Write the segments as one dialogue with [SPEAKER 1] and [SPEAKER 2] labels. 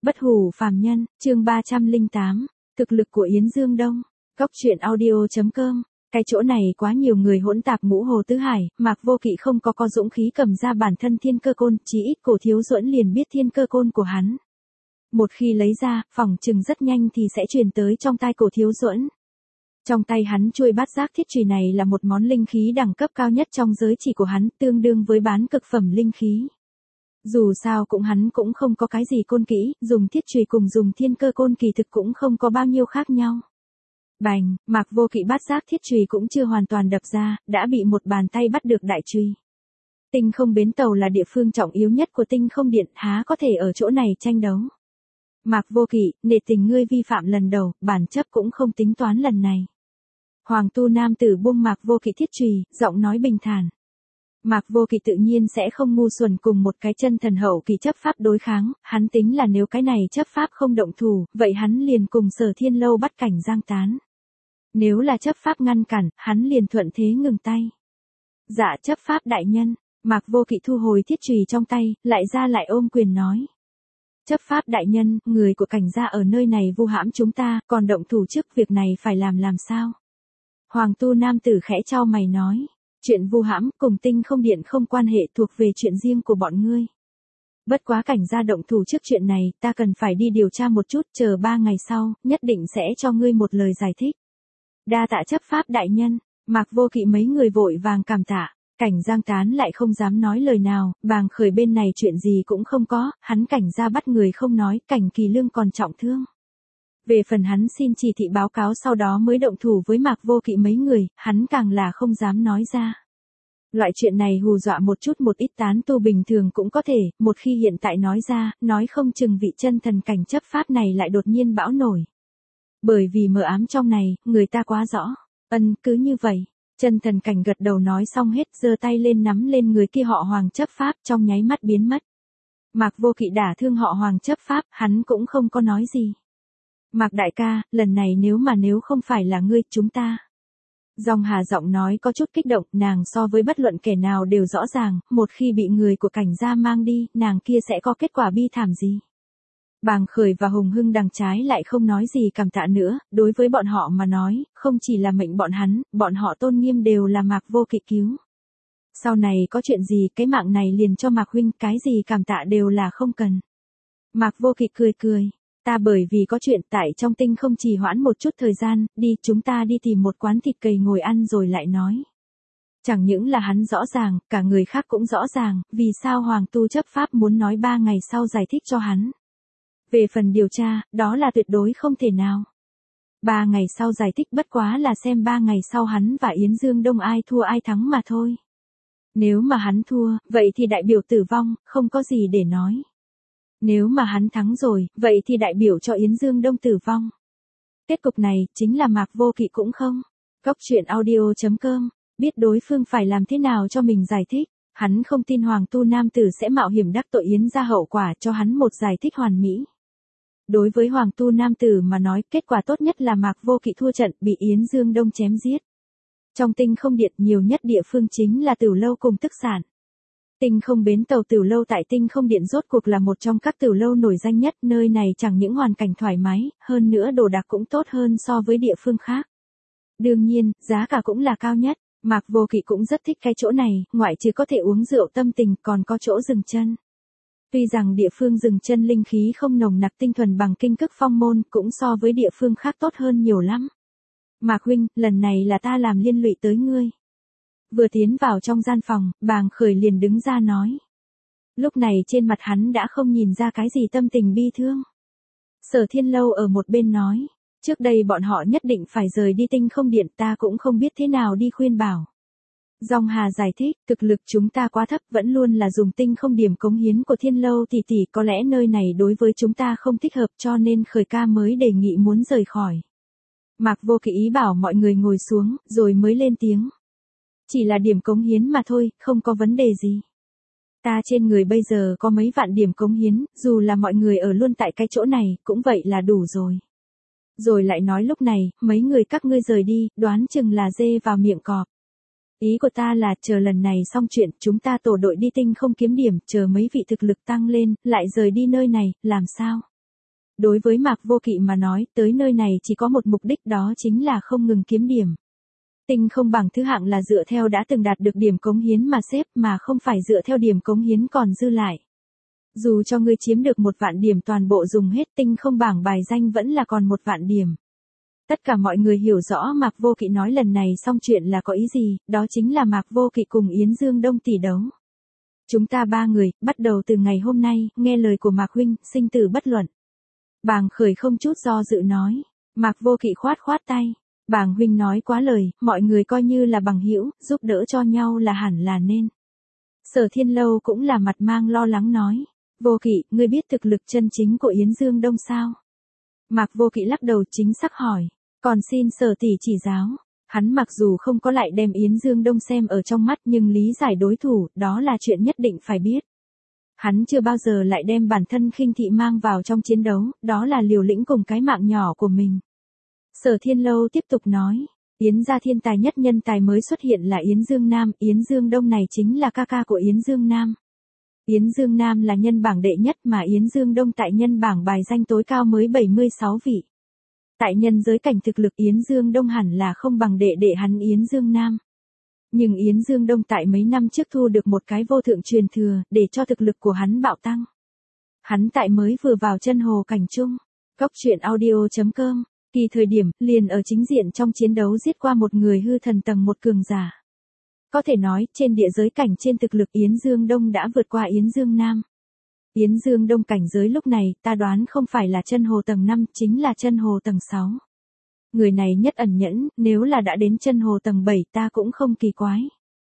[SPEAKER 1] Bất hủ phàm nhân, chương 308, thực lực của Yến Dương Đông, góc truyện audio.com. Cái chỗ này quá nhiều người hỗn tạp ngũ hồ tứ hải, Mạc Vô Kỵ không có dũng khí cầm ra bản thân thiên cơ côn, chỉ ít Cổ Thiếu Duẫn liền biết thiên cơ côn của hắn. Một khi lấy ra, phỏng chừng rất nhanh thì sẽ truyền tới trong tai Cổ Thiếu Duẫn. Trong tay hắn chuôi bát giác thiết chùy này là một món linh khí đẳng cấp cao nhất trong giới chỉ của hắn, tương đương với bán cực phẩm linh khí. Dù sao hắn cũng không có cái gì côn kỹ, dùng thiết chùy cùng dùng thiên cơ côn kỳ thực cũng không có bao nhiêu khác nhau. Bành, Mạc Vô Kỵ bát giác thiết chùy cũng chưa hoàn toàn đập ra, đã bị một bàn tay bắt được đại chùy. Tinh không bến tàu là địa phương trọng yếu nhất của tinh không điện, há có thể ở chỗ này tranh đấu. Mạc Vô Kỵ, nể tình ngươi vi phạm lần đầu, bản chấp cũng không tính toán lần này. Hoàng tu nam tử buông Mạc Vô Kỵ thiết chùy, giọng nói bình thản. Mạc Vô Kỵ tự nhiên sẽ không ngu xuẩn cùng một cái chân thần hậu kỳ chấp pháp đối kháng, hắn tính là nếu cái này chấp pháp không động thủ, vậy hắn liền cùng Sở Thiên Lâu bắt cảnh giang tán. Nếu là chấp pháp ngăn cản, hắn liền thuận thế ngừng tay. Dạ chấp pháp đại nhân, Mạc Vô Kỵ thu hồi thiết chùy trong tay, lại ôm quyền nói. Chấp pháp đại nhân, người của cảnh gia ở nơi này vu hãm chúng ta, còn động thủ trước việc này phải làm sao? Hoàng tu nam tử khẽ chau mày nói. Chuyện vu hãm cùng tinh không điện không quan hệ, thuộc về chuyện riêng của bọn ngươi. Bất quá cảnh gia động thủ trước chuyện này, ta cần phải đi điều tra một chút, chờ 3 ngày sau, nhất định sẽ cho ngươi một lời giải thích. Đa tạ chấp pháp đại nhân, Mạc Vô Kỵ mấy người vội vàng cảm tạ. Cảnh giang tán lại không dám nói lời nào, Bàng Khởi bên này chuyện gì cũng không có, hắn cảnh gia bắt người không nói, Cảnh Kỳ Lương còn trọng thương. Về phần hắn xin chỉ thị báo cáo sau đó mới động thủ với Mạc Vô Kỵ mấy người, hắn càng là không dám nói ra. Loại chuyện này hù dọa một ít tán tu bình thường cũng có thể, một khi hiện tại nói ra, nói không chừng vị chân thần cảnh chấp pháp này lại đột nhiên bão nổi. Bởi vì mờ ám trong này, người ta quá rõ. Cứ như vậy. Chân thần cảnh gật đầu nói xong hết, giơ tay lên nắm lên người kia họ Hoàng chấp pháp, trong nháy mắt biến mất. Mạc Vô Kỵ đả thương họ Hoàng chấp pháp, hắn cũng không có nói gì. Mạc đại ca, lần này nếu không phải là ngươi, chúng ta. Dòng Hà giọng nói có chút kích động, nàng so với bất luận kẻ nào đều rõ ràng, một khi bị người của cảnh gia mang đi, nàng kia sẽ có kết quả bi thảm gì. Bàng Khởi và Hùng Hưng đằng trái lại không nói gì cảm tạ nữa, đối với bọn họ mà nói, không chỉ là mệnh bọn họ tôn nghiêm đều là Mạc Vô Kỵ cứu. Sau này có chuyện gì, cái mạng này liền cho Mạc huynh, cái gì cảm tạ đều là không cần. Mạc Vô Kỵ cười. Ta bởi vì có chuyện tại trong tinh không trì hoãn một chút thời gian, chúng ta đi tìm một quán thịt cầy ngồi ăn rồi lại nói. Chẳng những là hắn rõ ràng, cả người khác cũng rõ ràng, vì sao Hoàng tu chấp pháp muốn nói 3 ngày sau giải thích cho hắn. Về phần điều tra, đó là tuyệt đối không thể nào. 3 ngày sau giải thích bất quá là xem 3 ngày sau hắn và Yến Dương Đông ai thua ai thắng mà thôi. Nếu mà hắn thua, vậy thì đại biểu tử vong, không có gì để nói. Nếu mà hắn thắng rồi, vậy thì đại biểu cho Yến Dương Đông tử vong. Kết cục này, chính là Mạc Vô Kỵ cũng không. Góc truyện audio.com, biết đối phương phải làm thế nào cho mình giải thích. Hắn không tin Hoàng tu nam tử sẽ mạo hiểm đắc tội Yến ra hậu quả cho hắn một giải thích hoàn mỹ. Đối với Hoàng tu nam tử mà nói, kết quả tốt nhất là Mạc Vô Kỵ thua trận, bị Yến Dương Đông chém giết. Trong tinh không điện nhiều nhất địa phương chính là Tửu Lâu cùng Tức Sản. Tinh không bến tàu Tửu Lâu tại tinh không điện rốt cuộc là một trong các Tửu Lâu nổi danh nhất, nơi này chẳng những hoàn cảnh thoải mái, hơn nữa đồ đạc cũng tốt hơn so với địa phương khác. Đương nhiên, giá cả cũng là cao nhất, Mạc Vô Kỵ cũng rất thích cái chỗ này, ngoại trừ có thể uống rượu tâm tình còn có chỗ dừng chân. Tuy rằng địa phương dừng chân linh khí không nồng nặc tinh thuần bằng Kinh Cức Phong môn, cũng so với địa phương khác tốt hơn nhiều lắm. Mạc huynh, lần này là ta làm liên lụy tới ngươi. Vừa tiến vào trong gian phòng, Bàng Khởi liền đứng ra nói. Lúc này trên mặt hắn đã không nhìn ra cái gì tâm tình bi thương. Sở Thiên Lâu ở một bên nói, trước đây bọn họ nhất định phải rời đi tinh không điện, ta cũng không biết thế nào đi khuyên bảo. Dòng Hà giải thích, thực lực chúng ta quá thấp, vẫn luôn là dùng tinh không điểm cống hiến của Thiên Lâu tỷ tỷ, có lẽ nơi này đối với chúng ta không thích hợp cho nên Khởi ca mới đề nghị muốn rời khỏi. Mạc Vô Kỵ ý bảo mọi người ngồi xuống, rồi mới lên tiếng. Chỉ là điểm cống hiến mà thôi, không có vấn đề gì. Ta trên người bây giờ có mấy vạn điểm cống hiến, dù là mọi người ở luôn tại cái chỗ này, cũng vậy là đủ rồi. Rồi lại nói lúc này, mấy người các ngươi rời đi, đoán chừng là dê vào miệng cọp. Ý của ta là chờ lần này xong chuyện, chúng ta tổ đội đi tinh không kiếm điểm, chờ mấy vị thực lực tăng lên, lại rời đi nơi này, làm sao? Đối với Mạc Vô Kỵ mà nói, tới nơi này chỉ có một mục đích, đó chính là không ngừng kiếm điểm. Tinh không bảng thứ hạng là dựa theo đã từng đạt được điểm cống hiến mà xếp, mà không phải dựa theo điểm cống hiến còn dư lại. Dù cho ngươi chiếm được 1.000.000 điểm toàn bộ dùng hết, tinh không bảng bài danh vẫn là còn 1.000.000 điểm. Tất cả mọi người hiểu rõ Mạc Vô Kỵ nói lần này xong chuyện là có ý gì, đó chính là Mạc Vô Kỵ cùng Yến Dương Đông tỷ đấu. Chúng ta 3 người, bắt đầu từ ngày hôm nay, nghe lời của Mạc huynh, sinh tử bất luận. Bàng Khởi không chút do dự nói. Mạc Vô Kỵ khoát khoát tay. Bàng huynh nói quá lời, mọi người coi như là bằng hữu, giúp đỡ cho nhau là hẳn là nên. Sở Thiên Lâu cũng là mặt mang lo lắng nói. Vô Kỵ, ngươi biết thực lực chân chính của Yến Dương Đông sao? Mạc Vô Kỵ lắc đầu chính xác hỏi. Còn xin Sở tỷ chỉ giáo. Hắn mặc dù không có lại đem Yến Dương Đông xem ở trong mắt nhưng lý giải đối thủ, đó là chuyện nhất định phải biết. Hắn chưa bao giờ lại đem bản thân khinh thị mang vào trong chiến đấu, đó là liều lĩnh cùng cái mạng nhỏ của mình. Sở Thiên Lâu tiếp tục nói, Yến gia thiên tài nhất nhân tài mới xuất hiện là Yến Dương Nam, Yến Dương Đông này chính là ca ca của Yến Dương Nam. Yến Dương Nam là nhân bảng đệ nhất mà Yến Dương Đông tại nhân bảng bài danh tối cao mới 76 vị. Tại nhân giới cảnh thực lực Yến Dương Đông hẳn là không bằng đệ đệ hắn Yến Dương Nam. Nhưng Yến Dương Đông tại mấy năm trước thu được một cái vô thượng truyền thừa, để cho thực lực của hắn bạo tăng. Hắn tại mới vừa vào chân hồ cảnh chung. Góc truyện audio.com, kỳ thời điểm, liền ở chính diện trong chiến đấu giết qua một người hư thần tầng 1 cường giả. Có thể nói, trên địa giới cảnh trên thực lực Yến Dương Đông đã vượt qua Yến Dương Nam. Yến Dương Đông cảnh giới lúc này, ta đoán không phải là chân hồ tầng 5, chính là chân hồ tầng 6. Người này nhất ẩn nhẫn, nếu là đã đến chân hồ tầng 7 ta cũng không kỳ quái.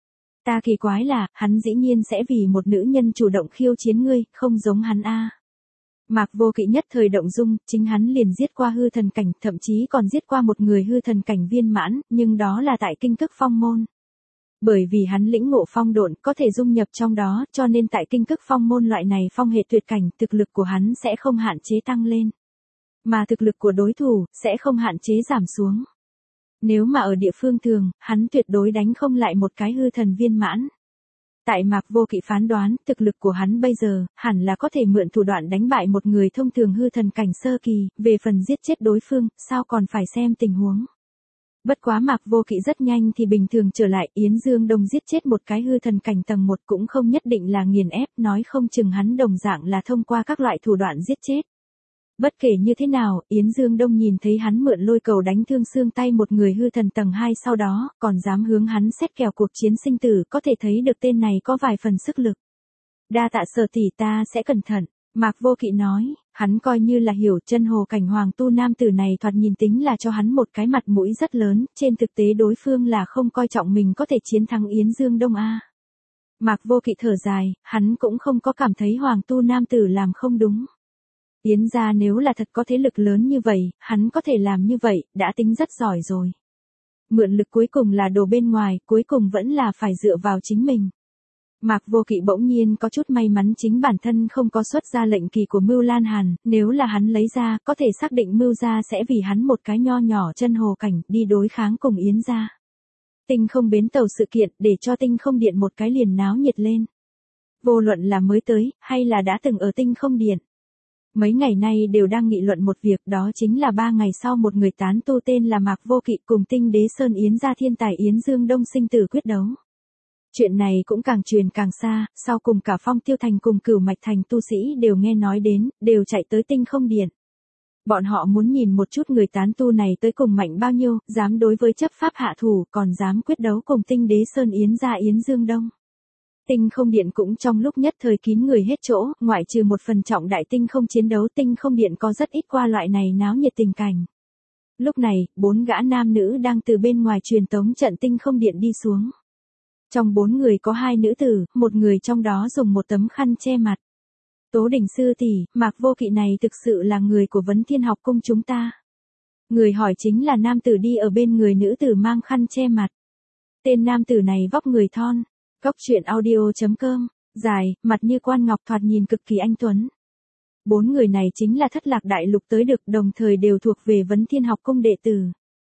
[SPEAKER 1] Ta kỳ quái là, hắn dĩ nhiên sẽ vì một nữ nhân chủ động khiêu chiến ngươi, không giống hắn a. Mạc Vô Kỵ nhất thời động dung, chính hắn liền giết qua hư thần cảnh, thậm chí còn giết qua một người hư thần cảnh viên mãn, nhưng đó là tại kinh cức phong môn. Bởi vì hắn lĩnh ngộ phong độn, có thể dung nhập trong đó, cho nên tại kinh cức phong môn loại này phong hệ tuyệt cảnh, thực lực của hắn sẽ không hạn chế tăng lên. Mà thực lực của đối thủ, sẽ không hạn chế giảm xuống. Nếu mà ở địa phương thường, hắn tuyệt đối đánh không lại một cái hư thần viên mãn. Tại Mạc Vô Kỵ phán đoán, thực lực của hắn bây giờ, hẳn là có thể mượn thủ đoạn đánh bại một người thông thường hư thần cảnh sơ kỳ, về phần giết chết đối phương, sao còn phải xem tình huống. Bất quá Mạc Vô Kỵ rất nhanh thì bình thường trở lại, Yến Dương Đông giết chết một cái hư thần cảnh tầng 1 cũng không nhất định là nghiền ép, nói không chừng hắn đồng dạng là thông qua các loại thủ đoạn giết chết. Bất kể như thế nào, Yến Dương Đông nhìn thấy hắn mượn lôi cầu đánh thương xương tay một người hư thần tầng 2 sau đó, còn dám hướng hắn xét kèo cuộc chiến sinh tử, có thể thấy được tên này có vài phần sức lực. Đa tạ Sở tỷ, ta sẽ cẩn thận, Mạc Vô Kỵ nói, hắn coi như là hiểu chân hồ cảnh hoàng tu nam tử này thoạt nhìn tính là cho hắn một cái mặt mũi rất lớn, trên thực tế đối phương là không coi trọng mình có thể chiến thắng Yến Dương Đông a. Mạc Vô Kỵ thở dài, hắn cũng không có cảm thấy hoàng tu nam tử làm không đúng. Yến gia nếu là thật có thế lực lớn như vậy, hắn có thể làm như vậy, đã tính rất giỏi rồi. Mượn lực cuối cùng là đồ bên ngoài, cuối cùng vẫn là phải dựa vào chính mình. Mạc Vô Kỵ bỗng nhiên có chút may mắn chính bản thân không có xuất ra lệnh kỳ của Mưu Lan Hàn, nếu là hắn lấy ra, có thể xác định Mưu gia sẽ vì hắn một cái nho nhỏ chân hồ cảnh, đi đối kháng cùng Yến gia. Tinh không bến tàu sự kiện, để cho tinh không điện một cái liền náo nhiệt lên. Vô luận là mới tới, hay là đã từng ở tinh không điện. Mấy ngày nay đều đang nghị luận một việc, đó chính là 3 ngày sau một người tán tu tên là Mạc Vô Kỵ cùng Tinh Đế Sơn Yến gia thiên tài Yến Dương Đông sinh tử quyết đấu. Chuyện này cũng càng truyền càng xa, sau cùng cả Phong Tiêu Thành cùng Cửu Mạch Thành tu sĩ đều nghe nói đến, đều chạy tới tinh không điện. Bọn họ muốn nhìn một chút người tán tu này tới cùng mạnh bao nhiêu, dám đối với chấp pháp hạ thủ, còn dám quyết đấu cùng Tinh Đế Sơn Yến gia Yến Dương Đông. Tinh không điện cũng trong lúc nhất thời kín người hết chỗ, ngoại trừ một phần trọng đại tinh không chiến đấu, tinh không điện có rất ít qua loại này náo nhiệt tình cảnh. Lúc này, 4 gã nam nữ đang từ bên ngoài truyền tống trận tinh không điện đi xuống. Trong 4 người có 2 nữ tử, một người trong đó dùng một tấm khăn che mặt. Tố Đình sư tỷ, Mạc Vô Kỵ này thực sự là người của Vấn Thiên học cung chúng ta. Người hỏi chính là nam tử đi ở bên người nữ tử mang khăn che mặt. Tên nam tử này vóc người thon. Góc truyện audio.com, dài, mặt như quan ngọc thoạt nhìn cực kỳ anh tuấn. 4 người này chính là Thất Lạc Đại Lục tới được, đồng thời đều thuộc về Vấn Thiên học cung đệ tử.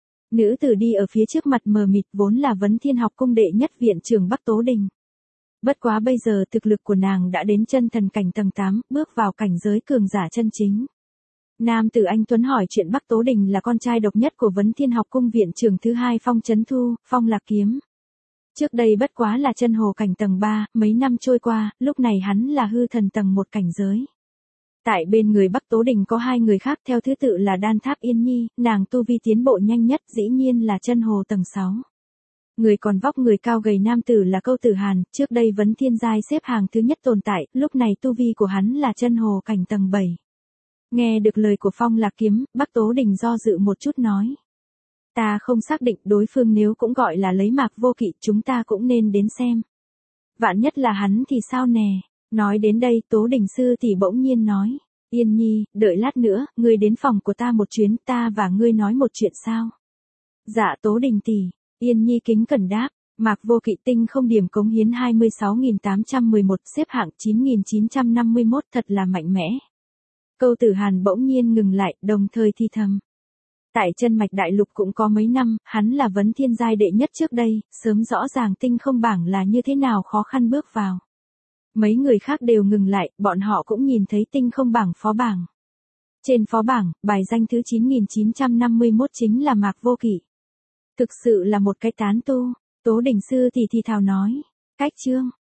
[SPEAKER 1] Nữ tử đi ở phía trước mặt mờ mịt vốn là Vấn Thiên học cung đệ nhất viện trưởng Bắc Tố Đình. Bất quá bây giờ thực lực của nàng đã đến chân thần cảnh tầng 8, bước vào cảnh giới cường giả chân chính. Nam tử anh Tuấn hỏi chuyện Bắc Tố Đình là con trai độc nhất của Vấn Thiên Học Cung viện trưởng thứ hai Phong Chấn Thu, Phong Lạc Kiếm. Trước đây bất quá là chân hồ cảnh tầng 3, mấy năm trôi qua, lúc này hắn là hư thần tầng 1 cảnh giới. Tại bên người Bắc Tố Đình có hai người khác theo thứ tự là Đan Tháp Yên Nhi, nàng tu vi tiến bộ nhanh nhất dĩ nhiên là chân hồ tầng 6. Người còn vóc người cao gầy nam tử là Câu Tử Hàn, trước đây Vấn Thiên giai xếp hàng thứ nhất tồn tại, lúc này tu vi của hắn là chân hồ cảnh tầng 7. Nghe được lời của Phong Lạc Kiếm, Bắc Tố Đình do dự một chút nói. Ta không xác định đối phương nếu cũng gọi là lấy Mạc Vô Kỵ chúng ta cũng nên đến xem. Vạn nhất là hắn thì sao nè, nói đến đây Tố Đình sư tỷ bỗng nhiên nói. Yên Nhi, đợi lát nữa, ngươi đến phòng của ta một chuyến ta và ngươi nói một chuyện sao. Dạ Tố Đình tỷ, Yên Nhi kính cẩn đáp. Mạc Vô Kỵ tinh không điểm cống hiến 26.811 xếp hạng 9.951 thật là mạnh mẽ. Câu Tử Hàn bỗng nhiên ngừng lại, đồng thời thi thầm. Tại chân mạch đại lục cũng có mấy năm, hắn là Vấn Thiên giai đệ nhất trước đây, sớm rõ ràng tinh không bảng là như thế nào khó khăn bước vào. Mấy người khác đều ngừng lại, bọn họ cũng nhìn thấy tinh không bảng phó bảng. Trên phó bảng, bài danh thứ 9.951 chính là Mạc Vô Kỵ. Thực sự là một cái tán tu, Tố Đình sư thì thào nói. Cách chương.